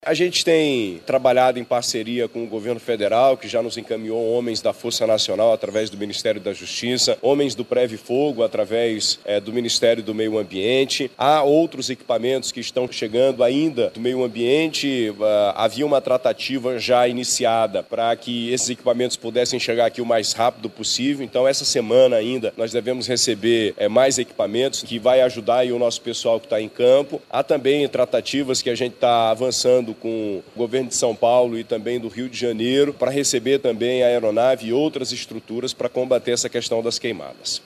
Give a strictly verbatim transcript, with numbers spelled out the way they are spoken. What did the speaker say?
A gente tem trabalhado em parceria com o governo federal, que já nos encaminhou homens da Força Nacional através do Ministério da Justiça, homens do Preve Fogo através é, do Ministério do Meio Ambiente. Há outros equipamentos que estão chegando ainda do meio ambiente. Uh, havia uma tratativa já iniciada para que esses equipamentos pudessem chegar aqui o mais rápido possível. Então, essa semana ainda, nós devemos receber é, mais equipamentos que vai ajudar aí o nosso pessoal que está em campo. Há também tratativas que a gente está avançando com o governo de São Paulo e também do Rio de Janeiro para receber também a aeronave e outras estruturas para combater essa questão das queimadas.